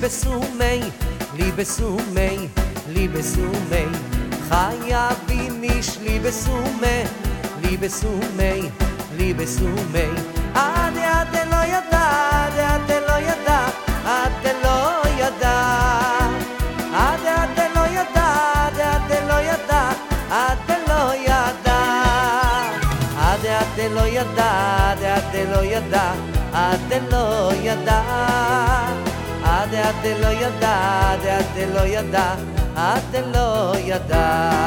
besumei, libesumei, libesumei. חייבים איש libesumei, libesumei, libesumei. עד לא ידע, עד לא ידע, עד לא ידע, עד לא ידע, עד לא ידע, עד לא ידע, עד לא ידע, עד לא ידע, עד לא ידע, עד לא ידע, עד לא ידע, עד לא ידע.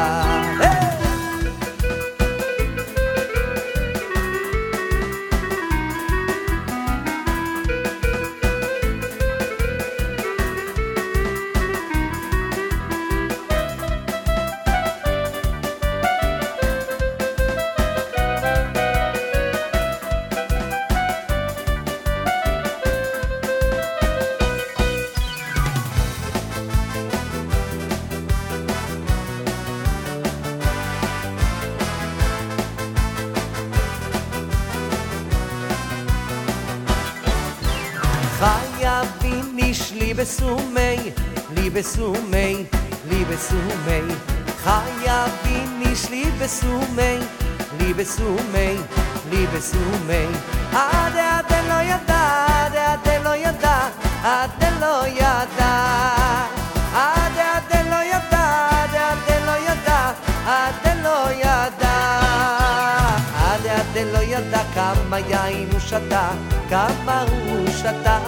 חייבים איש libesumei, libesumei, libesumei. חייבים איש libesumei, libesumei, libesumei. עד לא ידע, עד לא ידע, עד לא ידע, עד לא ידע, עד לא ידע, עד לא ידע, עד לא ידע כמה יין הוא שתה, כמה הוא שתה.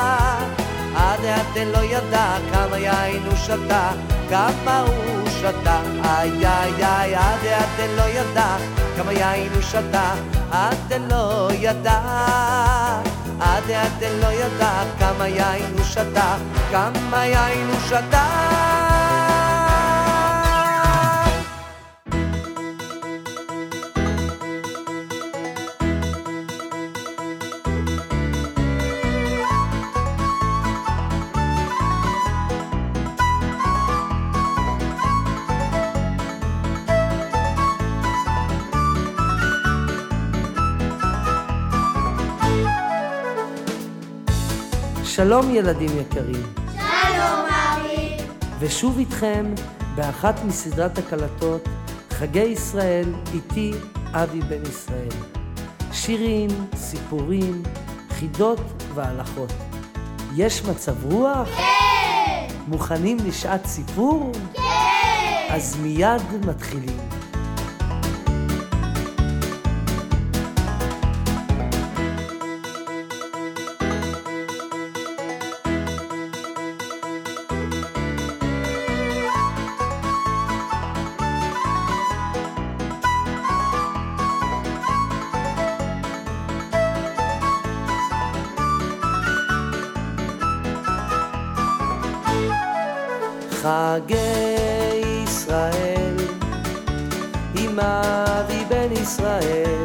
עד לא ידע כמה יין הוא שתה, כמה הוא שתה. איי איי איי, עד לא ידע כמה יין הוא שתה, עד לא ידע, עד לא ידע כמה יין הוא שתה, כמה יין הוא שתה. שלום ילדים יקרים. שלום אבי. ושוב איתכם באחת מסדרת הקלטות חגי ישראל איתי אבי בן ישראל. שירים, סיפורים, חידות והלכות. יש מצב רוח? כן. מוכנים לשעת סיפור? כן. אז מיד מתחילים. חגי ישראל עם אבי בן ישראל,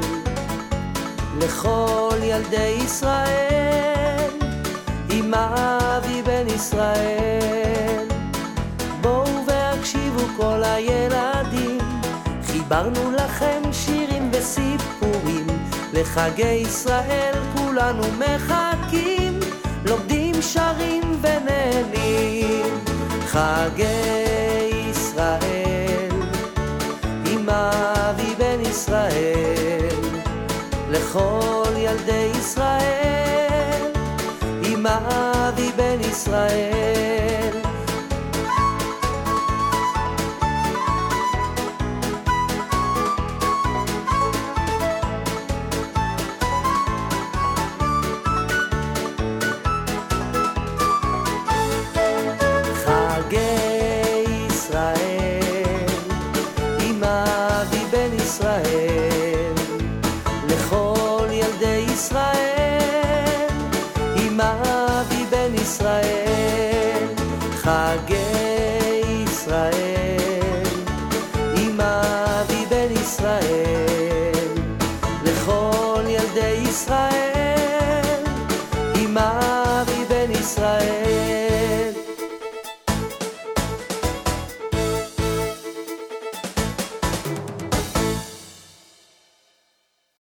לכל ילדי ישראל עם אבי בן ישראל. בואו והקשיבו כל הילדים, חיברנו לכם שירים וסיפורים. לחגי ישראל כולנו מחכים, לומדים שרים ונהנים. חגי ישראל עם אבי בן ישראל, לכל ילדי ישראל עם אבי בן ישראל. לכל ילדי ישראל עם אבי בן ישראל. חגי ישראל